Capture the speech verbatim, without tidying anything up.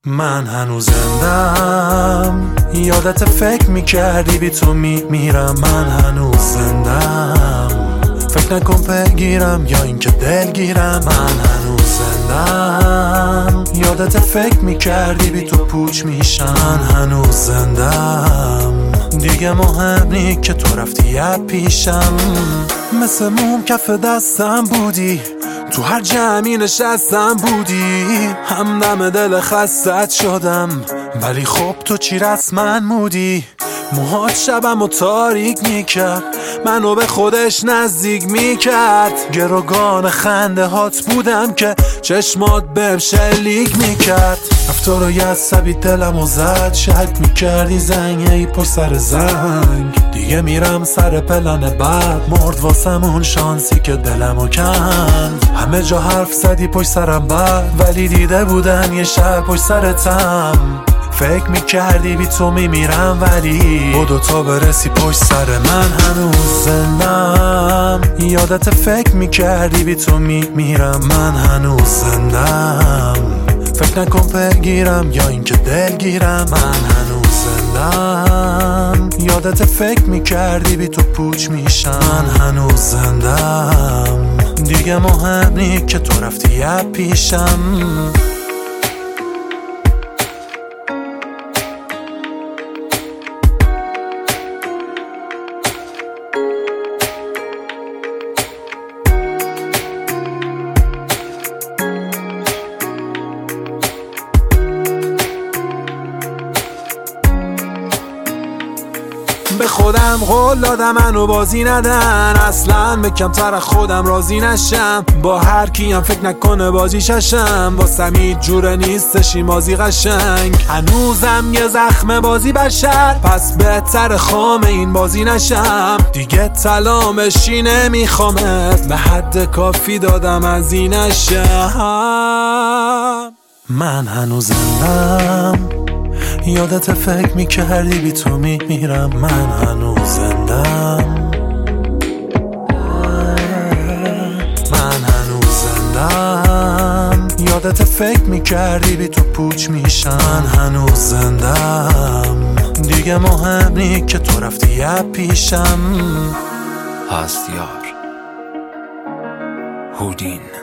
من هنوز زندم، یادت فکر میکردی بی تو میمیرم. من هنوز زندم، فکر نکن بگیرم یا اینکه دلگیرم. من هنوز زندم، یادت فکر میکردی بی تو پوچ میشم. من هنوز زندم، دیگه مهم نی که تو رفتی از پیشم. مثل موم کف دستم بودی، تو هر جمعی نشستم بودی. همدم دل خستت شدم، ولی خب تو چی رسمن مودی. موهات شبم و تاریک میکرد، منو به خودش نزدیک میکرد. گروگان خنده هات بودم که چشمات بهم شلیک میکرد. رفتار و یعصبی دلم و زد، شک میکردی زنگه ای پشت سر زنگ. دیگه میرم سر پلن بعد، مرد واسمون شانسی که دلمو کند. همه جا حرف زدی پشت سرم بعد، ولی دیده بودن یه شب پشت سرتم. فکر میکردی بی تو میمیرم، ولی بودو تا برسی پشت سر من. هنوز زندم، یادت فکر میکردی بی تو میمیرم. من هنوز زندم، فکر نکن بگیرم یا اینکه دلگیرم. من هنوز زندم، یادت فکر میکردی بی تو پوچ میشم. من هنوز زندم، دیگه مهم نی که تو رفتی از پیشم. به خودم قول دادم منو بازی ندن، اصلا به کمتر خودم راضی نشم. با هر کیم فکر نکنه بازی ششم، واسم هیچ جوره نیستش این بازی قشنگ. هنوزم یه زخم بازی بشر، پس بهتر خام این بازی نشم. دیگه تلامشی نمیخوامت، به حد کافی دادم از این نشم. من هنوز زندم، یادت فکر میکردی بی تو میمیرم. من هنوز زندم، من هنوز زندم، یادت فکر میکردی بی تو پوچ میشم. من هنوز زندم، دیگه مهم نی که تو رفتی از پیشم. هستیار هودین.